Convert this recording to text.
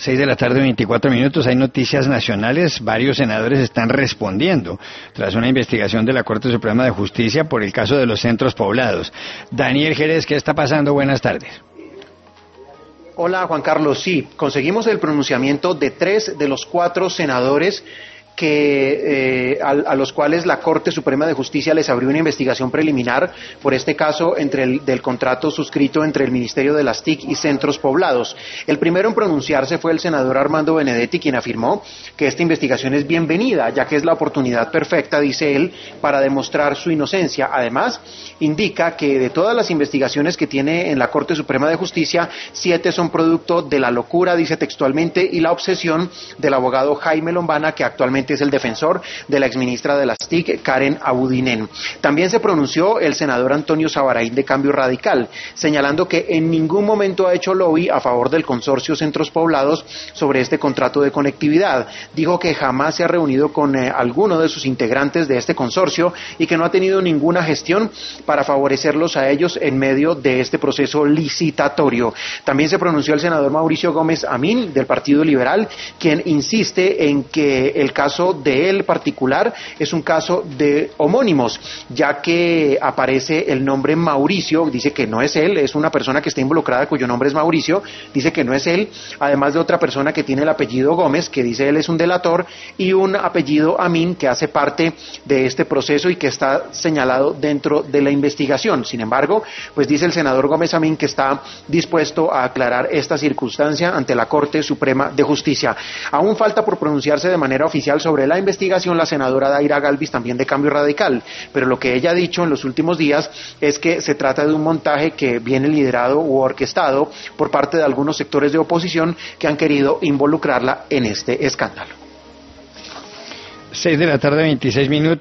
6 de la tarde, 24 minutos. Hay noticias nacionales. Varios senadores están respondiendo tras una investigación de la Corte Suprema de Justicia por el caso de los centros poblados. Daniel Jerez, ¿qué está pasando? Buenas tardes. Hola, Juan Carlos. Sí, conseguimos el pronunciamiento de 3 de los 4 senadores a los cuales la Corte Suprema de Justicia les abrió una investigación preliminar por este caso del contrato suscrito entre el Ministerio de las TIC y Centros Poblados. El primero en pronunciarse fue el senador Armando Benedetti, quien afirmó que esta investigación es bienvenida, ya que es la oportunidad perfecta, dice él, para demostrar su inocencia. Además, indica que de todas las investigaciones que tiene en la Corte Suprema de Justicia, 7 son producto de la locura, dice textualmente, y la obsesión del abogado Jaime Lombana, que actualmente es el defensor de la exministra de las TIC, Karen Abudinen. También se pronunció el senador Antonio Sabarain de Cambio Radical, señalando que en ningún momento ha hecho lobby a favor del consorcio Centros Poblados sobre este contrato de conectividad. Dijo que jamás se ha reunido con alguno de sus integrantes de este consorcio y que no ha tenido ninguna gestión para favorecerlos a ellos en medio de este proceso licitatorio. También se pronunció el senador Mauricio Gómez Amín del Partido Liberal, quien insiste en que el caso de él particular es un caso de homónimos, ya que aparece el nombre Mauricio, dice que no es él, es una persona que está involucrada cuyo nombre es Mauricio, dice que no es él, además de otra persona que tiene el apellido Gómez, que dice él es un delator, y un apellido Amín, que hace parte de este proceso y que está señalado dentro de la investigación. Sin embargo, pues dice el senador Gómez Amín que está dispuesto a aclarar esta circunstancia ante la Corte Suprema de Justicia. Aún falta por pronunciarse de manera oficial sobre la investigación la senadora Daira Galvis, también de Cambio Radical, pero lo que ella ha dicho en los últimos días es que se trata de un montaje que viene liderado u orquestado por parte de algunos sectores de oposición que han querido involucrarla en este escándalo. 6 de la tarde, 26 minutos.